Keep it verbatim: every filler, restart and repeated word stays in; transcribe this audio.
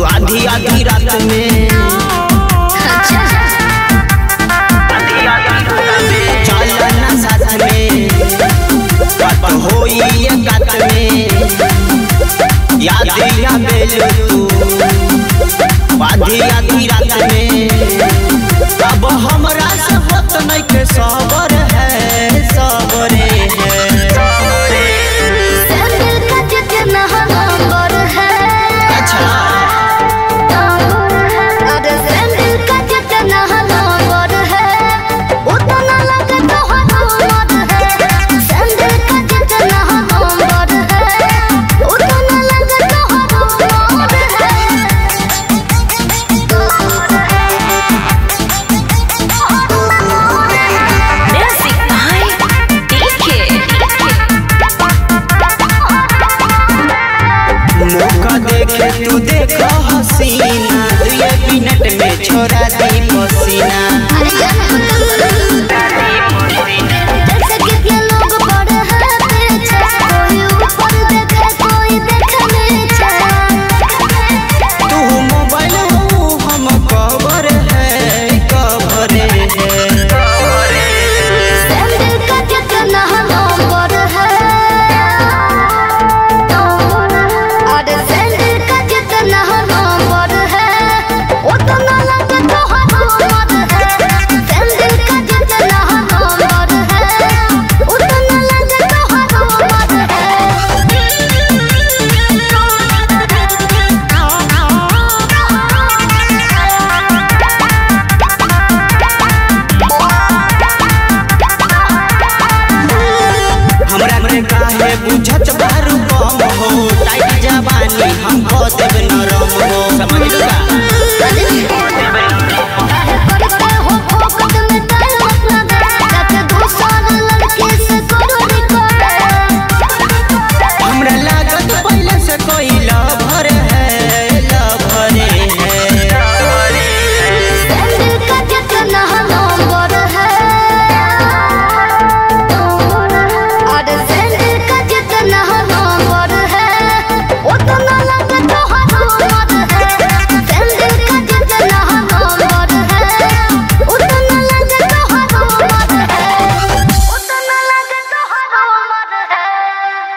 तू आधी आधी रात में चलना साथ में बात होई गात में याद या बेलू तू आधी आधी रात में अब हमरा से होत नहीं के सबर है सबरे है सैंडल का जितना नंबर है अच्छा अरे सैंडल का जितना नंबर है उतना लगे तो हमार है सैंडल का जितना नंबर है उतना लगे तो हमार है मौका देखे तू देखा हसीना